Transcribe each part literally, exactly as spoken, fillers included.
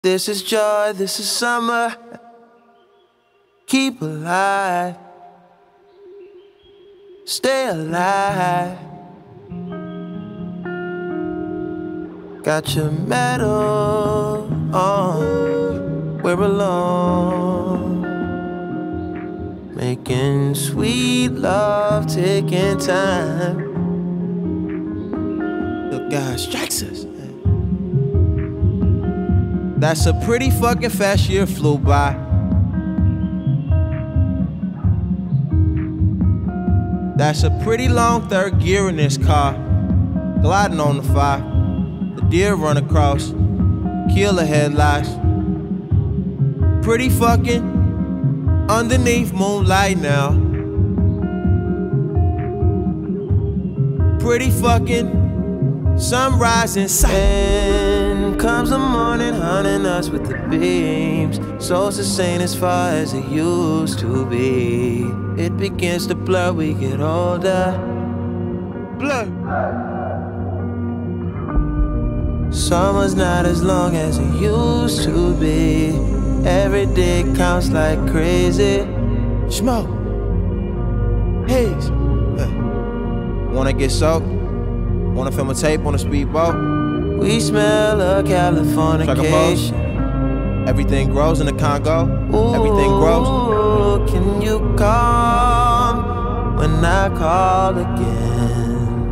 This is joy, this is summer. Keep alive. Stay alive. Got your medal on. We're alone. Making sweet love, taking time. Look, God strikes us. That's a pretty fucking fast year flew by. That's a pretty long third gear in this car. Gliding on the fire. The deer run across. Kill the headlights. Pretty fucking underneath moonlight now. Pretty fucking sunrise in sight. And comes the morning hunting us with the beams. Souls the same as far as it used to be. It begins to blur, we get older. Blur. Summer's not as long as it used to be. Every day counts like crazy. Smoke. Haze. Hey. Wanna get soaked? Wanna film a tape on a speedboat? We smell of Californication. Everything grows in the Congo. Ooh, everything grows. Can you come when I call again?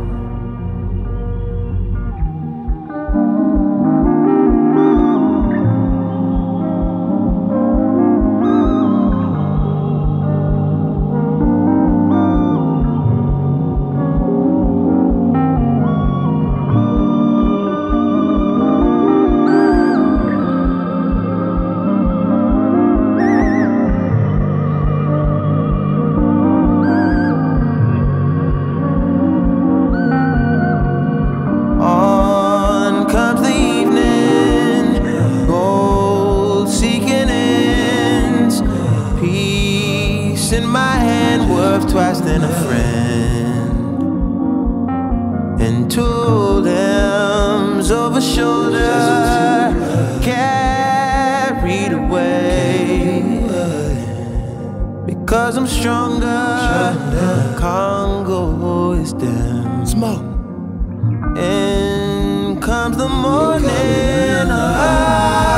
In my hand, worth twice than a friend. And two limbs over shoulder, carried away. Because I'm stronger, the Congo is down. Smoke. And comes the morning.